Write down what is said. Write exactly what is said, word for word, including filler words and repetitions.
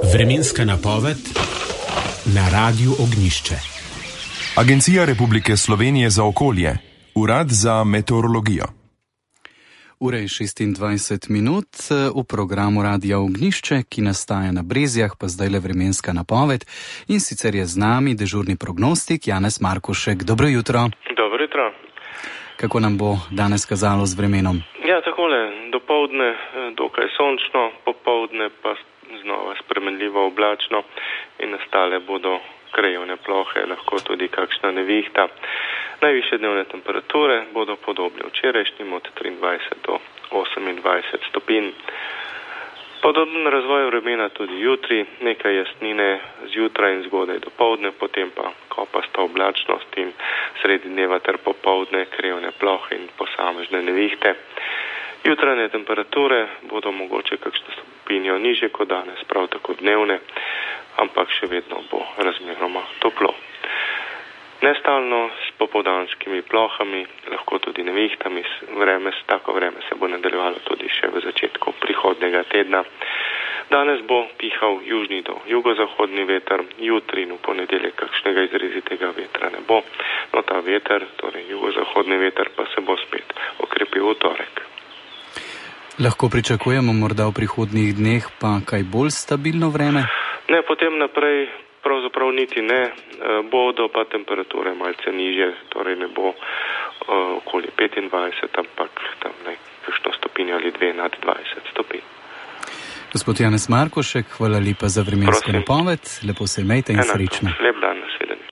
Vremenska napoved na Radiu Ognjišče. Agencija Republike Slovenije za okolje, Urad za meteorologijo. Ura je šestindvajset minut v programu Radia Ognjišče, ki nastaja na Brezjah, pa zdaj le vremenska napoved. In sicer je z nami dežurni prognostik Janez Markošek. Dobro jutro. Dobro jutro. Kako nam bo danes kazalo z vremenom? Ja, takole, dopoldne dokaj sončno, popoldne pa znova spremenljivo oblačno in nastale bodo krajevne plohe, lahko tudi kakšna nevihta. Najvišje dnevne temperature bodo podobne včerajšnjim od triindvajset do osemindvajset stopinj. Podoben razvoj vremena tudi jutri, nekaj jasnine zjutraj in zgodaj dopoldne, potem pa kopasta oblačnost in sredi dneva ter popoldne krajevne plohe in posamežne nevihte. Jutranje temperature bodo mogoče kakšno stopinjo nižje kot danes, prav tako dnevne, ampak še vedno bo razmeroma toplo. Nestalno s popoldanskimi plohami, lahko tudi nevihtami, vreme, tako vreme se bo nadaljevalo tudi še v začetku prihodnega tedna. Danes bo pihal južni do jugozahodni veter, jutri in v ponedeljek kakšnega izrazitega vetra ne bo. No, ta veter, torej jugozahodni veter, pa se bo spet okrepil v torek. Lahko pričakujemo morda v prihodnjih dneh pa kaj bolj stabilno vreme? Ne, potem naprej pravzaprav niti ne, bodo pa temperature malce nižje, torej ne bo uh, okoli petindvajset, ampak tam nekakšno stopinjo ali dve nad dvajset stopinj. Gospod Janez Markošek, hvala lepa za vremensko napoved, lepo se imejte in Enako. Srečno. Lep dan, nasvidenje.